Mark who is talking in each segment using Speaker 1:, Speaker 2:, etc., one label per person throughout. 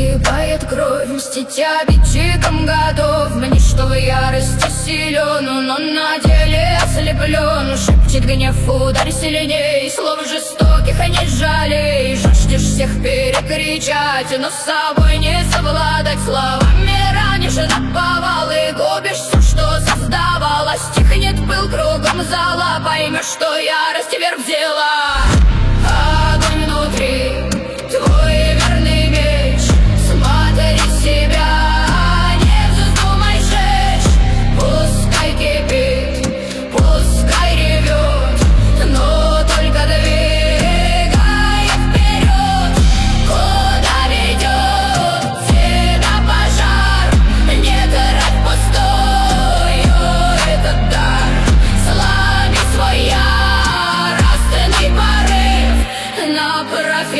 Speaker 1: закипает кровь, мстить аппетитом готов. Мне что в ярости силен, но на деле ослеплен. Шепчет гнев, ударь сильней, слов жестоких не жалей. Жаждешь всех перекричать, но с собой не совладать. Словами ранишь наповал и губишь все, что создавалось. Стихнет пыл кругом зала, поймешь, что ярость вверх взяла. Огонь внутри, твой верный меч. Смотри себя, не вздумай жечь. Пускай кипит, пускай ревет, но только двигай вперед. Куда ведет тебя пожар? Не трать пустую этот дар. Сломи свой яростный порыв, направь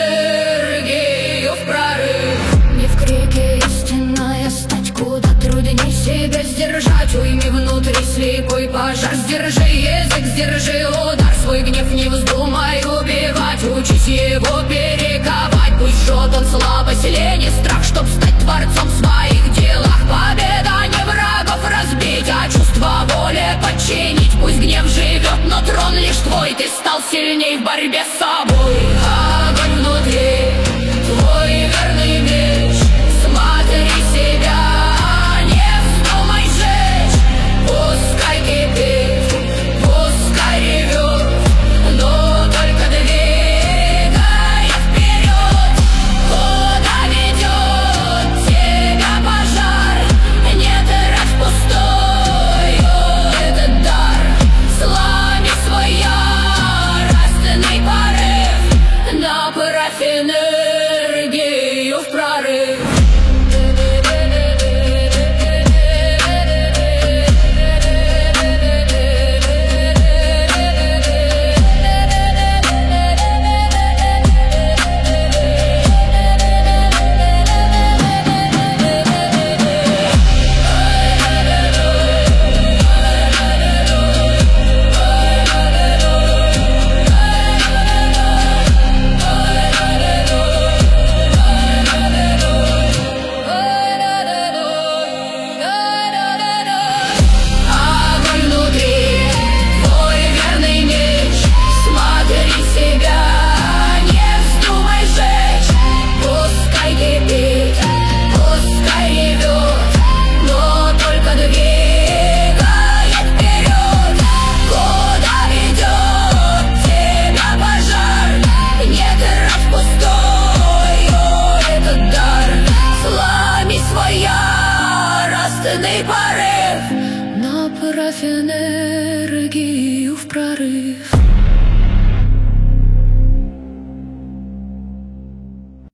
Speaker 1: энергию в прорыв. Не в крике истинная стать, куда трудней себя сдержать. Уйми внутри слепой пожар, сдержи язык, сдержи удар. Свой гнев не вздумай убивать, учись его перековать. Пусть жжет он слабость, лень и страх, чтоб стать творцом в своих делах. Победа не врагов разбить, а чувство воли подчинить. Пусть гнев живет, но трон лишь твой. Ты стал сильней в борьбе с собой. Огонь внутри, твой верный меч. Смотри себя, не вздумай жечь. Пускай кипит, пускай ревет, но только двигай вперед. Куда ведет тебя пожар? Не трать пустую этот дар. Сломи свой яростный порыв, направь энергию в прорыв. Огонь внутри, твой верный меч. Смотри себя, не вздумай жечь. Пускай кипит, пускай ревет, но только двигай вперед. Куда ведет тебя пожар? Не трать пустую этот дар. Сломи свой яростный порыв, направь энергию в прорыв.